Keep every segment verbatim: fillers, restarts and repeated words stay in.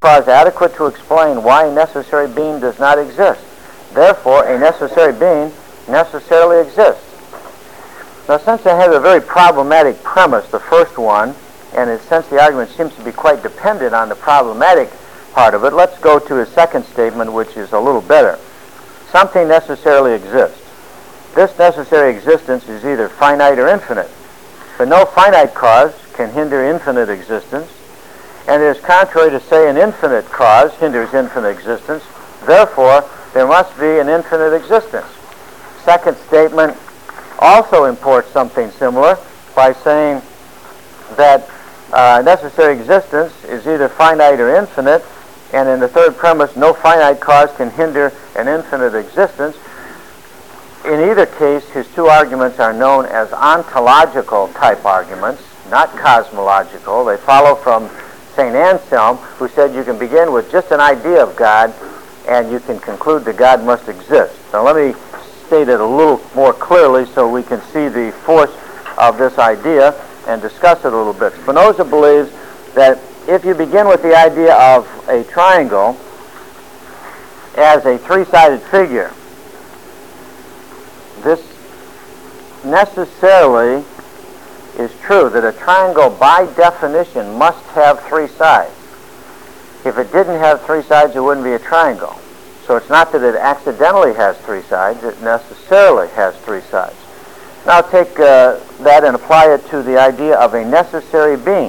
clause adequate to explain why a necessary being does not exist. Therefore, a necessary being necessarily exists. Now, since I have a very problematic premise, the first one, and since the argument seems to be quite dependent on the problematic part of it, let's go to his second statement, which is a little better. Something necessarily exists. This necessary existence is either finite or infinite, but no finite cause can hinder infinite existence, and it is contrary to say an infinite cause hinders infinite existence. Therefore, there must be an infinite existence. Second statement also imports something similar by saying that uh, necessary existence is either finite or infinite, and in the third premise, no finite cause can hinder an infinite existence. In either case, his two arguments are known as ontological type arguments, not cosmological. They follow from Saint Anselm, who said you can begin with just an idea of God and you can conclude that God must exist. Now let me state it a little more clearly so we can see the force of this idea and discuss it a little bit. Spinoza believes that if you begin with the idea of a triangle as a three-sided figure, this necessarily is true, that a triangle by definition must have three sides. If it didn't have three sides, it wouldn't be a triangle. So it's not that it accidentally has three sides, it necessarily has three sides. Now take uh, that and apply it to the idea of a necessary being.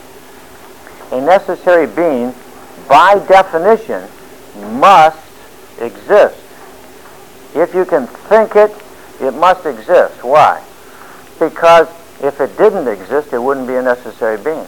A necessary being, by definition, must exist. If you can think it, it must exist. Why? Because if it didn't exist, it wouldn't be a necessary being.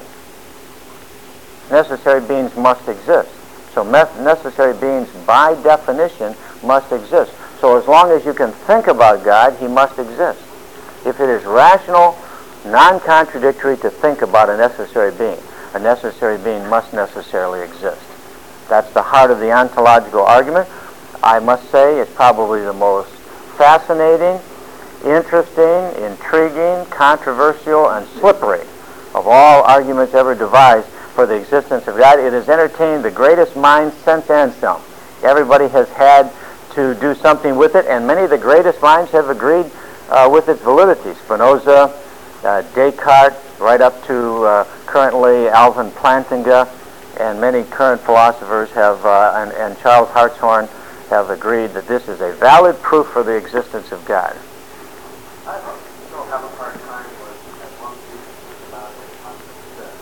Necessary beings must exist. So necessary beings, by definition, must exist. So as long as you can think about God, he must exist. If it is rational, non-contradictory to think about a necessary being, a necessary being must necessarily exist. That's the heart of the ontological argument. I must say it's probably the most fascinating, interesting, intriguing, controversial, and slippery of all arguments ever devised for the existence of God. It has entertained the greatest minds since Anselm. Everybody has had to do something with it, and many of the greatest minds have agreed uh, with its validity. Spinoza, uh, Descartes, right up to uh, currently Alvin Plantinga, and many current philosophers have, uh, and, and Charles Hartshorne have agreed that this is a valid proof for the existence of God. I still have a hard time with as long as you think about it, it must exist.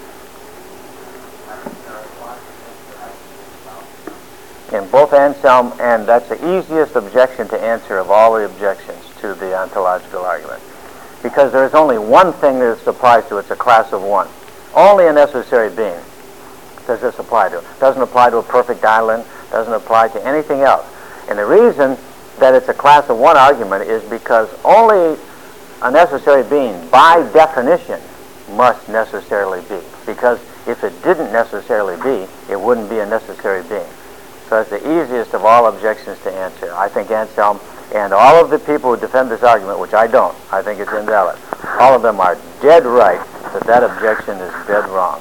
There are lots of things that I think about. In both Anselm, and that's the easiest objection to answer of all the objections to the ontological argument. Because there is only one thing that this applies to. It's a class of one. Only a necessary being does this apply to. It doesn't apply to a perfect island. Doesn't apply to anything else. And the reason that it's a class of one argument is because only a necessary being, by definition, must necessarily be. Because if it didn't necessarily be, it wouldn't be a necessary being. So it's the easiest of all objections to answer. I think Anselm and all of the people who defend this argument, which I don't, I think it's invalid, all of them are dead right that that objection is dead wrong.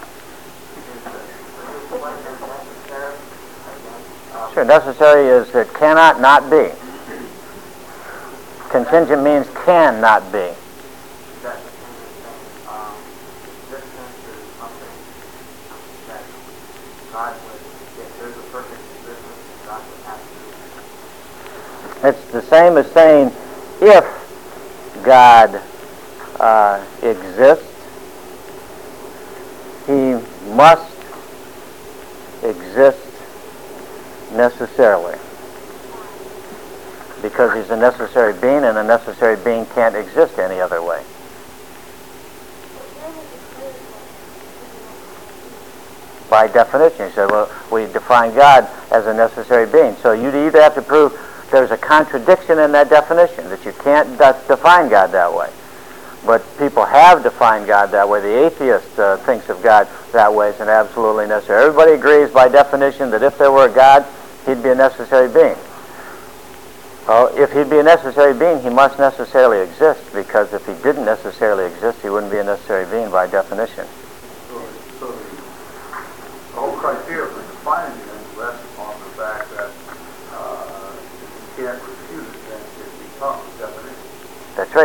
Sure, necessary is it cannot not be. Contingent means can not be. That um, existence is something that God would, if there's a perfect existence, God would have to. It's the same as saying if God uh, exists, he must exist necessarily, because he's a necessary being, and a necessary being can't exist any other way. By definition, you said, well, we define God as a necessary being. So you'd either have to prove there's a contradiction in that definition, that you can't define God that way. But people have defined God that way. The atheist uh, thinks of God that way as an absolutely necessary. Everybody agrees by definition that if there were a God, he'd be a necessary being. Well, if he'd be a necessary being, he must necessarily exist, because if he didn't necessarily exist, he wouldn't be a necessary being by definition. So, so the whole criteria for defining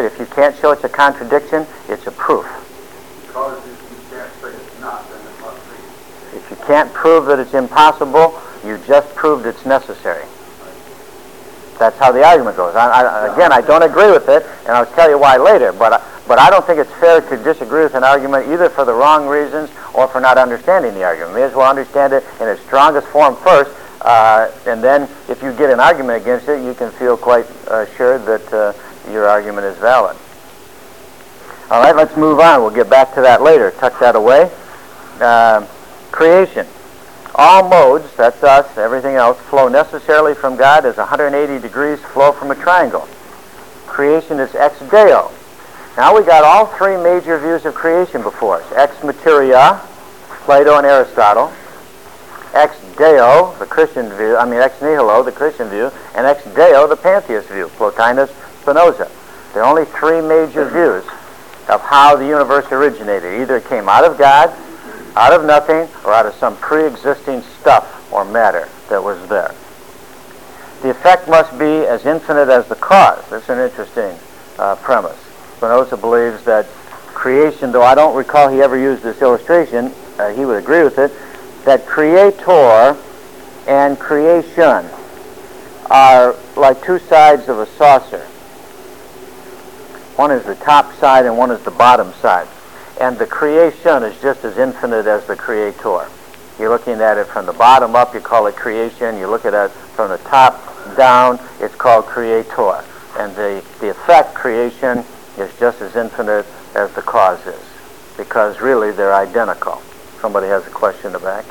if you can't show it's a contradiction, it's a proof. Because if you can't say it's not, then it must be. If you can't prove that it's impossible, you just proved it's necessary. That's how the argument goes. I, I, again, I don't agree with it, and I'll tell you why later, but I, but I don't think it's fair to disagree with an argument either for the wrong reasons or for not understanding the argument. You may as well understand it in its strongest form first, uh, and then if you get an argument against it, you can feel quite uh, sure that uh, your argument is valid. All right, let's move on. We'll get back to that later. Tuck that away. Uh, creation. All modes, that's us, everything else, flow necessarily from God as one hundred eighty degrees flow from a triangle. Creation is ex deo. Now we got all three major views of creation before us. Ex materia, Plato and Aristotle. Ex deo, the Christian view, I mean ex nihilo, the Christian view, and ex deo, the pantheist view, Plotinus, Spinoza. There are only three major views of how the universe originated. Either it came out of God, out of nothing, or out of some pre-existing stuff or matter that was there. The effect must be as infinite as the cause. That's an interesting uh, premise. Spinoza believes that creation, though I don't recall he ever used this illustration, uh, he would agree with it, that creator and creation are like two sides of a saucer. One is the top side and one is the bottom side. And the creation is just as infinite as the creator. You're looking at it from the bottom up, you call it creation. You look at it from the top down, it's called creator. And the, the effect, creation, is just as infinite as the cause is. Because really, they're identical. Somebody has a question in the back.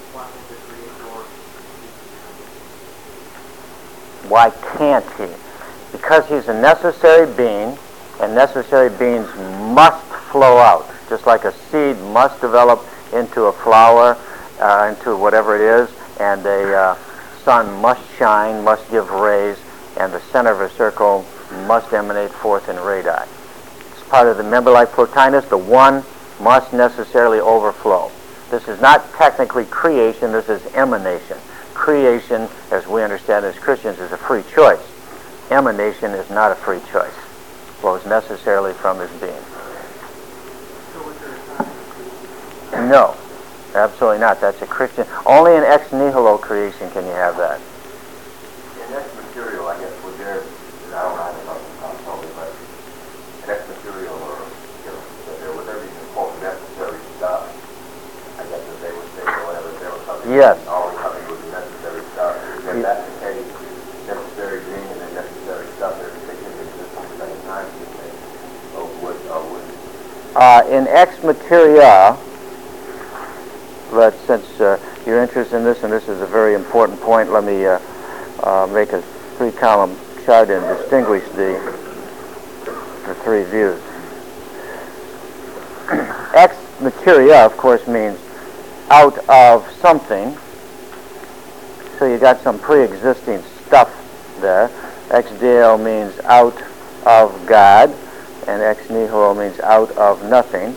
Why can't he? Because he's a necessary being, and necessary beings must flow out. Just like a seed must develop into a flower, uh, into whatever it is, and a uh, sun must shine, must give rays, and the center of a circle must emanate forth in radii. It's part of the, remember like Plotinus, the one must necessarily overflow. This is not technically creation, this is emanation. Creation, as we understand as Christians, is a free choice. Emanation is not a free choice. It flows necessarily from his being. No, absolutely not. That's a Christian. Only in ex nihilo creation can you have that. In ex material, I guess, would there, I don't know anything about this totally, but in ex material, or, you know, that there would there be quote necessary stuff, I guess, if they would say, or whatever, if there was something, yes. Always something would be necessary stuff. If yeah. That's the case, necessary being and then necessary stuff, they can exist at the same time, or would, or would. Uh, in ex materia, but since uh, you're interested in this, and this is a very important point, let me uh, uh, make a three-column chart and distinguish the, the three views. Ex materia, of course, means out of something. So you got some pre-existing stuff there. Ex deo means out of God, and ex nihilo means out of nothing.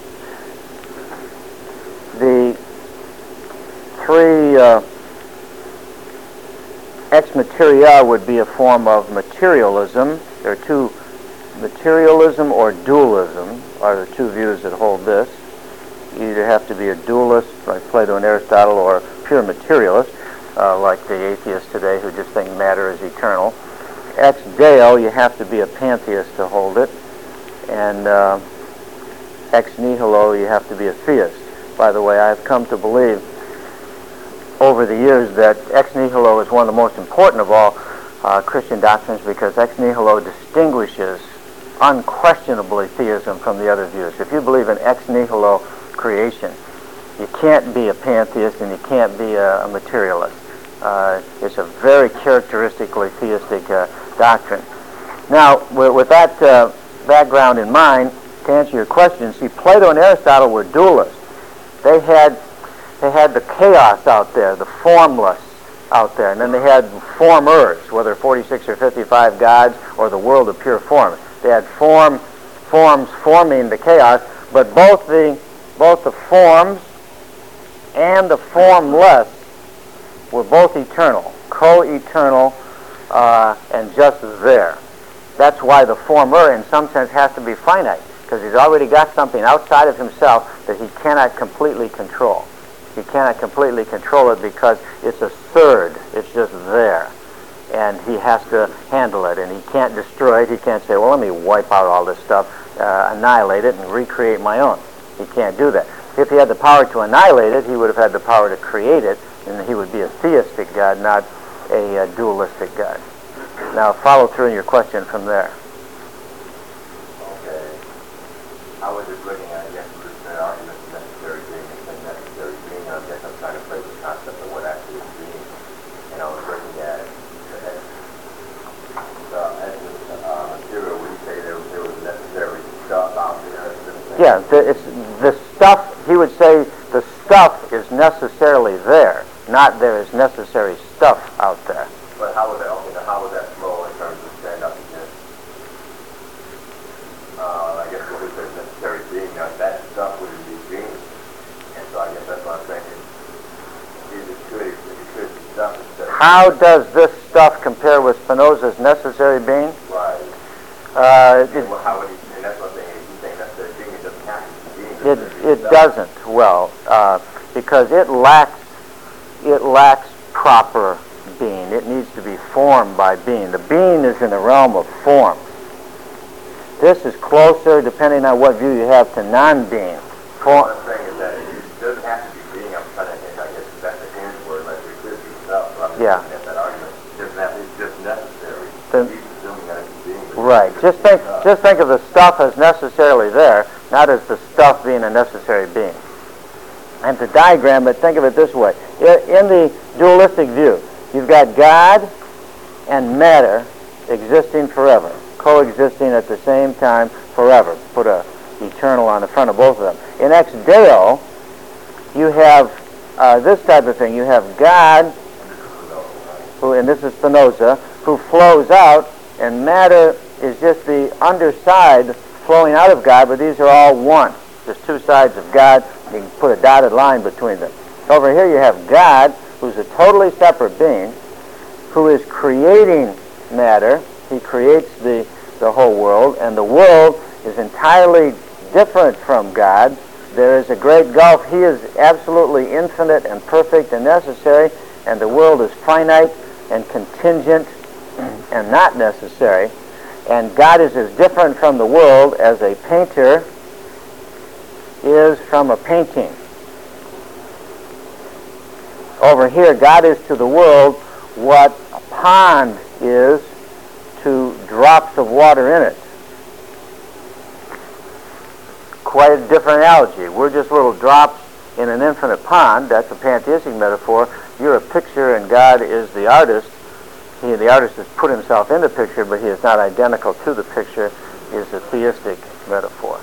The three uh, ex materia would be a form of materialism. There are two, materialism or dualism are the two views that hold this. You either have to be a dualist like Plato and Aristotle, or a pure materialist uh, like the atheists today who just think matter is eternal. Ex deo, you have to be a pantheist to hold it, and uh, ex nihilo, you have to be a theist. By the way, I've come to believe over the years that ex nihilo is one of the most important of all uh, Christian doctrines, because ex nihilo distinguishes unquestionably theism from the other views. If you believe in ex nihilo creation, you can't be a pantheist and you can't be a, a materialist. Uh, it's a very characteristically theistic uh, doctrine. Now, with, with that uh, background in mind, to answer your question, see, Plato and Aristotle were dualists. They had They had the chaos out there, the formless out there, and then they had formers, whether forty-six or fifty-five gods or the world of pure form. They had form, forms forming the chaos, but both the both the forms and the formless were both eternal, co-eternal, uh, and just there. That's why the former, in some sense, has to be finite, because he's already got something outside of himself that he cannot completely control. He cannot completely control it because it's a third. It's just there. And he has to handle it, and he can't destroy it. He can't say, well, let me wipe out all this stuff, uh, annihilate it, and recreate my own. He can't do that. If he had the power to annihilate it, he would have had the power to create it, and he would be a theistic God, not a uh, dualistic God. Now, follow through in your question from there. Okay. I was just looking at, I guess, the argument of necessary being and necessary being. I guess I'm trying to play the concept of what actually is being. And I was looking at the essence uh, material when you say there, there was necessary stuff out there. Yeah, the, it's, the stuff, he would say the stuff is necessarily there, not there is necessary stuff out there. But how would that, you know, how would that flow in terms of stand up against, uh, I guess what we say necessary being, now that stuff wouldn't be being. And so I guess that's what I'm saying. Is it could, if it could be stuff instead of... How does this stuff compare with Spinoza's necessary being? Right. Uh, and well, how would he, and that's what I'm saying, he's saying necessary being, it doesn't have to be being. It, it doesn't, well, uh, because it lacks, it lacks proper being. It needs to be formed by being. The being is in the realm of form. This is closer, depending on what view you have, to non-being. What I'm saying is that it doesn't have to be being. I'm trying to think, I guess that's the end word, like it could be stuff. So I'm yeah. looking at that argument. It doesn't have, it's just necessary. The, He's assuming that it's being. right. Just think, just think of the stuff as necessarily there, not as the stuff being a necessary being. And to diagram it, think of it this way. In the dualistic view, you've got God and matter existing forever, coexisting at the same time forever. Put a eternal on the front of both of them. In ex deo, you have uh, this type of thing. You have God, who, and this is Spinoza, who flows out, and matter is just the underside flowing out of God, but these are all one. There's two sides of God. You can put a dotted line between them. Over here you have God, who's a totally separate being, who is creating matter. He creates the, the whole world, and the world is entirely different from God. There is a great gulf. He is absolutely infinite and perfect and necessary, and the world is finite and contingent and not necessary. And God is as different from the world as a painter is from a painting. Over here, God is to the world what a pond is to drops of water in it. Quite a different analogy. We're just little drops in an infinite pond. That's a pantheistic metaphor. You're a picture and God is the artist. He, the artist has put himself in the picture, but he is not identical to the picture. He is a theistic metaphor.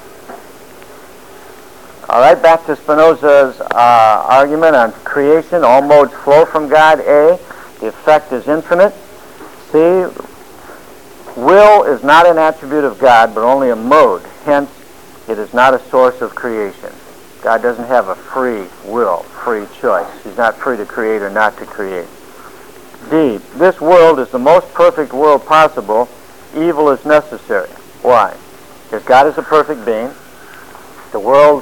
All right, back to Spinoza's uh, argument on creation. All modes flow from God. A, the effect is infinite. C, will is not an attribute of God, but only a mode. Hence, it is not a source of creation. God doesn't have a free will, free choice. He's not free to create or not to create. D, this world is the most perfect world possible. Evil is necessary. Why? Because God is a perfect being. The world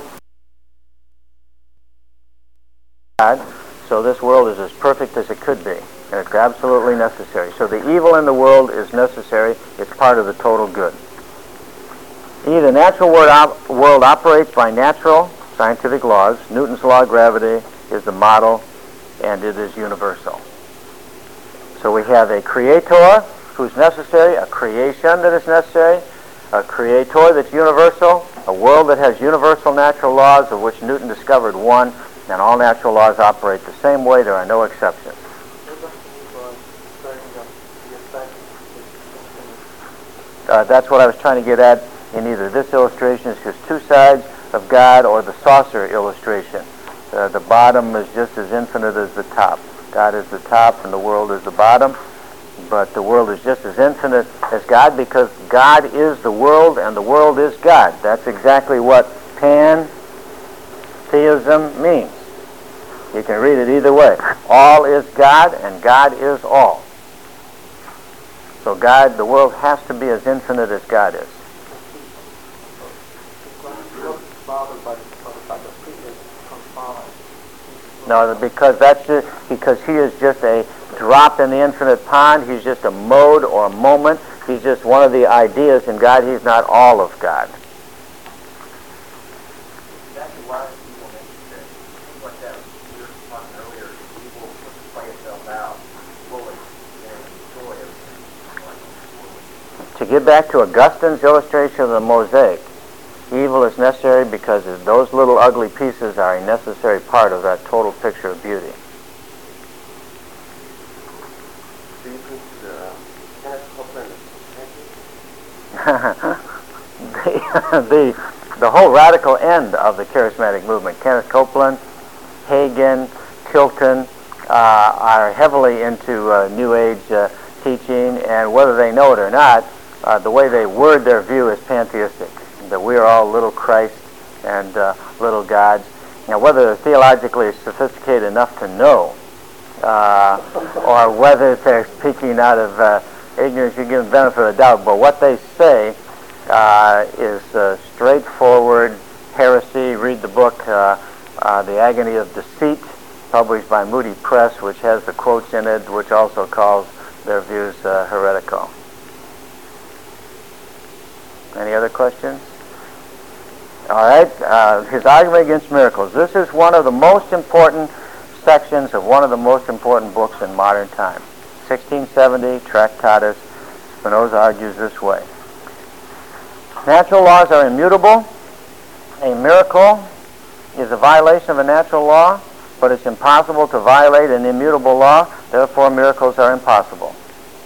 God, so this world is as perfect as it could be, and it's absolutely necessary. So the evil in the world is necessary. It's part of the total good. E, the natural world, op- world operates by natural scientific laws. Newton's law of gravity is the model, and it is universal. So we have a creator who's necessary, a creation that is necessary, a creator that's universal, a world that has universal natural laws, of which Newton discovered one, and all natural laws operate the same way. There are no exceptions. Uh, that's what I was trying to get at in either this illustration, is just two sides of God, or the saucer illustration. Uh, the bottom is just as infinite as the top. God is the top and the world is the bottom, but the world is just as infinite as God, because God is the world and the world is God. That's exactly what pantheism means. You can read it either way. All is God and God is all. So God, the world has to be as infinite as God is. No, because that's just, because he is just a drop in the infinite pond. He's just a mode or a moment. He's just one of the ideas in God. He's not all of God. That's why evil nature seems like that we were talking earlier. Evil would play itself out fully and destroy everything. To get back to Augustine's illustration of the mosaic, evil is necessary because those little ugly pieces are a necessary part of that total picture of beauty. Do you think the Kenneth Copeland the, the the whole radical end of the charismatic movement, Kenneth Copeland, Hagin, Tilton, uh, are heavily into uh, New Age uh, teaching, and whether they know it or not, uh, the way they word their view is pantheistic, that we are all little Christ and uh, little gods. Now, whether they're theologically sophisticated enough to know, uh, or whether they're speaking out of uh, ignorance, you give them the benefit of the doubt, but what they say uh, is uh, straightforward heresy. Read the book, uh, uh, The Agony of Deceit, published by Moody Press, which has the quotes in it, which also calls their views uh, heretical. Any other questions? All right, uh, his argument against miracles. This is one of the most important sections of one of the most important books in modern times. sixteen seventy, Tractatus. Spinoza argues this way. Natural laws are immutable. A miracle is a violation of a natural law, but it's impossible to violate an immutable law. Therefore, miracles are impossible.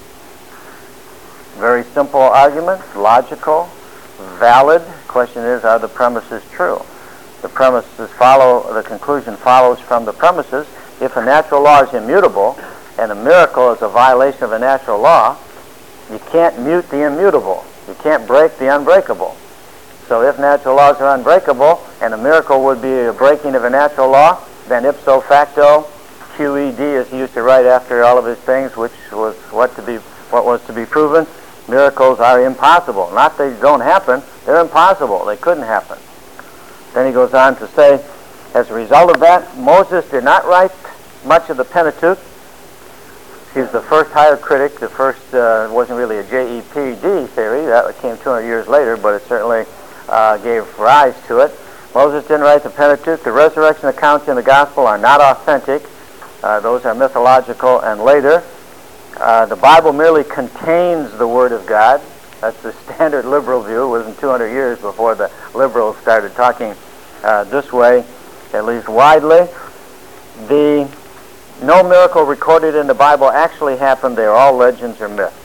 Very simple argument, logical, valid. Question is, are the premises true? The premises follow, the conclusion follows from the premises. If a natural law is immutable and a miracle is a violation of a natural law, you can't mute the immutable. You can't break the unbreakable. So if natural laws are unbreakable and a miracle would be a breaking of a natural law, then ipso facto, Q E D, as he used to write after all of his things, which was what to be, what was to be proven, miracles are impossible. Not that they don't happen, they're impossible. They couldn't happen. Then he goes on to say, as a result of that, Moses did not write much of the Pentateuch. He's the first higher critic. The first uh, wasn't really a J E P D theory. That came two hundred years later, but it certainly uh, gave rise to it. Moses didn't write the Pentateuch. The resurrection accounts in the Gospel are not authentic. Uh, those are mythological and later. Uh, the Bible merely contains the Word of God. That's the standard liberal view. It wasn't two hundred years before the liberals started talking uh, this way, at least widely. The no miracle recorded in the Bible actually happened. They are all legends or myths.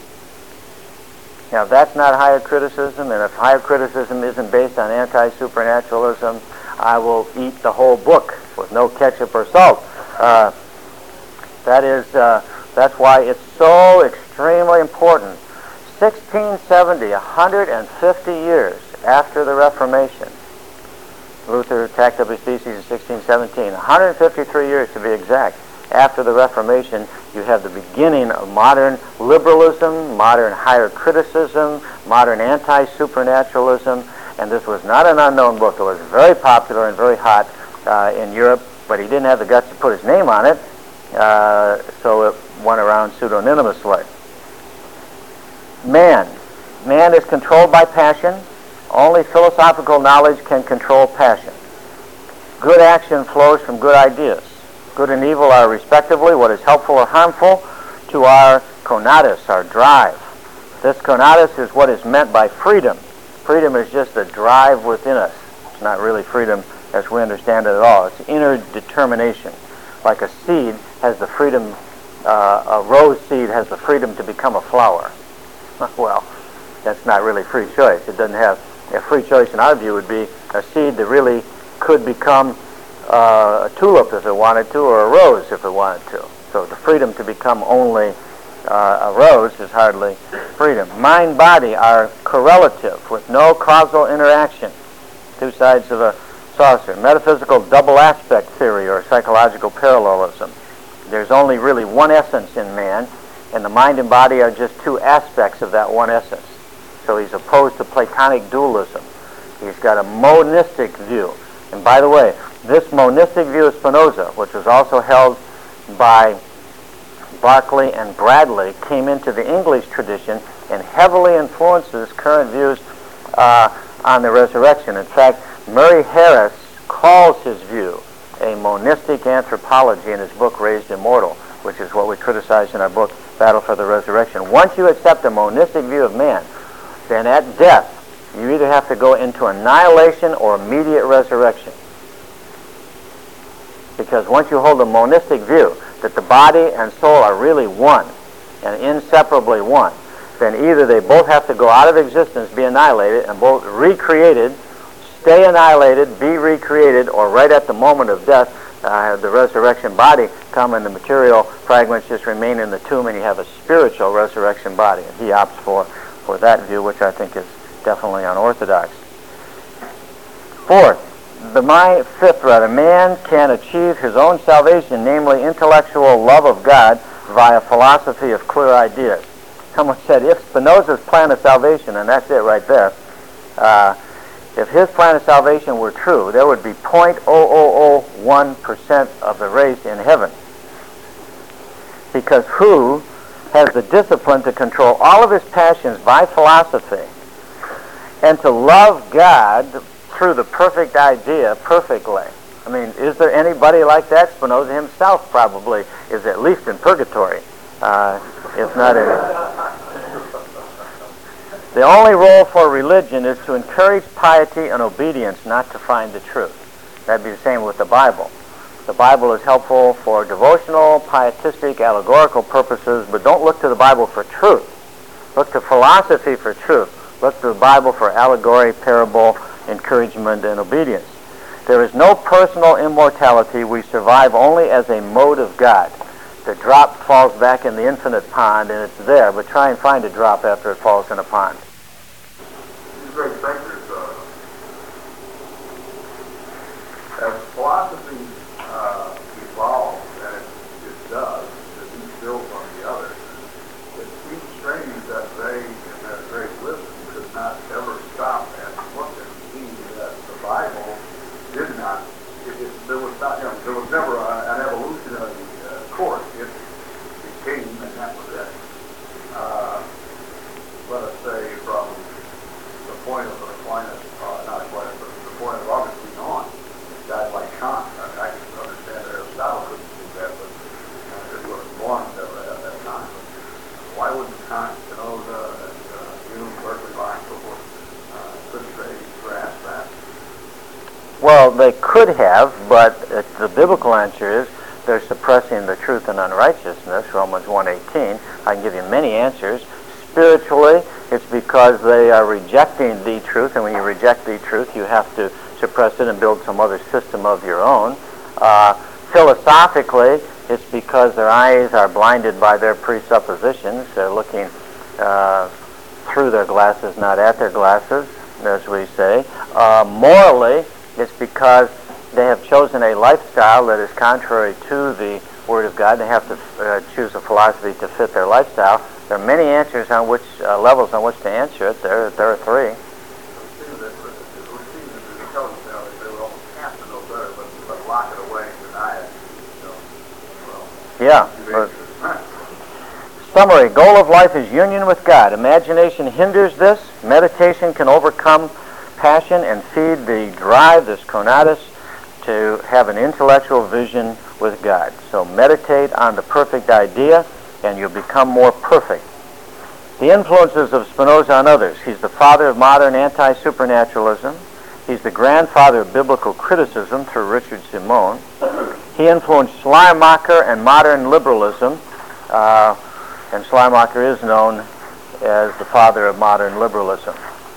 Now, if that's not higher criticism, and if higher criticism isn't based on anti-supernaturalism, I will eat the whole book with no ketchup or salt. Uh, that is, uh, that's why it's so extremely important. sixteen seventy, one hundred fifty years after the Reformation, Luther tacked up his theses in sixteen seventeen. one hundred fifty-three years to be exact. After the Reformation, you have the beginning of modern liberalism, modern higher criticism, modern anti-supernaturalism, and this was not an unknown book. It was very popular and very hot uh, in Europe, but he didn't have the guts to put his name on it, uh, so it went around pseudonymously. Man. Man is controlled by passion. Only philosophical knowledge can control passion. Good action flows from good ideas. Good and evil are respectively what is helpful or harmful to our conatus, our drive. This conatus is what is meant by freedom. Freedom is just a drive within us. It's not really freedom as we understand it at all. It's inner determination. Like a seed has the freedom, uh, a rose seed has the freedom to become a flower. Well, that's not really free choice. It doesn't have, a free choice in our view would be a seed that really could become uh, a tulip if it wanted to, or a rose if it wanted to. So the freedom to become only uh, a rose is hardly freedom. Mind-body are correlative with no causal interaction. Two sides of a saucer. Metaphysical double aspect theory or psychological parallelism. There's only really one essence in man, and the mind and body are just two aspects of that one essence. So he's opposed to Platonic dualism. He's got a monistic view. And by the way, this monistic view of Spinoza, which was also held by Berkeley and Bradley, came into the English tradition and heavily influences current views uh, on the resurrection. In fact, Murray Harris calls his view a monistic anthropology in his book Raised Immortal, which is what we criticize in our book Battle for the Resurrection. Once you accept a monistic view of man, then at death you either have to go into annihilation or immediate resurrection. Because once you hold a monistic view that the body and soul are really one and inseparably one, then either they both have to go out of existence, be annihilated, and both recreated, stay annihilated, be recreated, or right at the moment of death, uh, the resurrection body come and the material fragments just remain in the tomb and you have a spiritual resurrection body. And he opts for, for that view, which I think is definitely unorthodox. Fourth, the mind, fifth rather, man can achieve his own salvation, namely intellectual love of God, via philosophy of clear ideas. Someone said, if Spinoza's plan of salvation, and that's it right there, uh, if his plan of salvation were true, there would be zero point zero zero zero one percent of the race in heaven. Because who has the discipline to control all of his passions by philosophy and to love God through the perfect idea perfectly? I mean, is there anybody like that? Spinoza himself probably is at least in purgatory, uh, if not in... The only role for religion is to encourage piety and obedience, not to find the truth. That'd be the same with the Bible. The Bible is helpful for devotional, pietistic, allegorical purposes, but don't look to the Bible for truth. Look to philosophy for truth. Look to the Bible for allegory, parable, encouragement, and obedience. There is no personal immortality. We survive only as a mode of God. The drop falls back in the infinite pond, and it's there, but try and find a drop after it falls in a pond. These great thinkers, uh, as philosophy uh, evolves, and it, it does, it each builds on the other, it seems strange that they, in their great wisdom, could not ever stop and look and see that the Bible did not, it, it, there was not, you know, there was never a, an evolutionary uh, course. It became, and that was it. Uh, let us say from the point of Aquinas, uh, not Aquinas, but the point of Augustine on, guys like Kant. I mean, I can understand that Aristotle couldn't do that, but uh, because he wasn't born at, at that time. But why wouldn't Kant, Spinoza, and uh, Hume, Berkeley, and so forth, uh, couldn't they grasp that? Well, they could have, but uh, the biblical answer is they're suppressing the truth and unrighteousness, Romans one eighteen. I can give you many answers. Spiritually, it's because they are rejecting the truth, and when you reject the truth, you have to suppress it and build some other system of your own. Uh, philosophically, it's because their eyes are blinded by their presuppositions. They're looking uh, through their glasses, not at their glasses, as we say. Uh, morally, it's because they have chosen a lifestyle that is contrary to the Word of God. They have to uh, choose a philosophy to fit their lifestyle. There are many answers on which uh, levels on which to answer it. There, there are three. It seems that it would seem that the intelligence now, they would almost have to know better, but, but lock it away and deny it. So, well, yeah. But summary: goal of life is union with God. Imagination hinders this. Meditation can overcome passion and feed the drive, this conatus, to have an intellectual vision with God. So meditate on the perfect idea, and you'll become more perfect. The influences of Spinoza on others. He's the father of modern anti-supernaturalism. He's the grandfather of biblical criticism through Richard Simon. He influenced Schleiermacher and modern liberalism, uh, and Schleiermacher is known as the father of modern liberalism.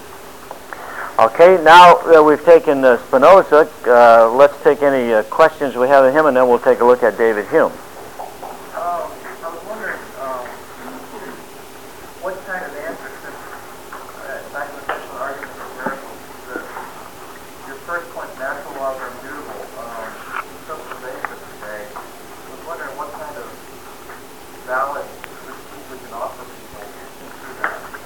Okay, now that we've taken uh, Spinoza, uh, let's take any uh, questions we have of him, and then we'll take a look at David Hume. Um, I was wondering um, what kind of answer, since uh, back in the sexual argument of miracles, that your first point, natural laws are immutable, um, seems so pervasive today. I was wondering what kind of valid critique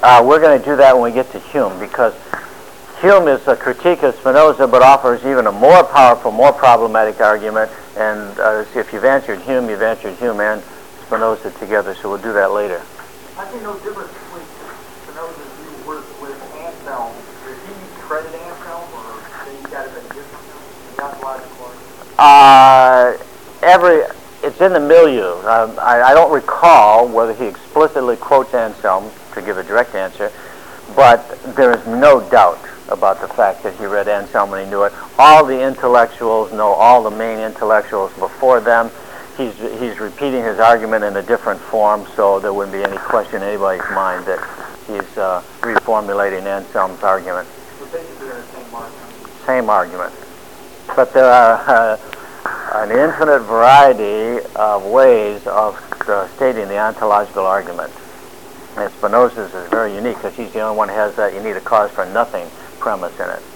Uh, we're going to do that when we get to Hume, because Hume is a critique of Spinoza, but offers even a more powerful, more problematic argument. And uh, if you've answered Hume, you've answered Hume and Spinoza together, so we'll do that later. I see no difference between Spinoza's view with, with Anselm. Did he credit Anselm, or did he got it in a different view? The ontological argument? Uh, every, it's in the milieu. Um, I, I don't recall whether he explicitly quotes Anselm to give a direct answer, but there is no doubt about the fact that he read Anselm and he knew it. All the intellectuals know all the main intellectuals before them. He's, he's repeating his argument in a different form, so there wouldn't be any question in anybody's mind that he's uh, reformulating Anselm's argument. So basically they're the same argument. Same argument. But there are uh, an infinite variety of ways of uh, stating the ontological argument. And Spinoza's is very unique because he's the only one who has that you need a cause for nothing premise in it.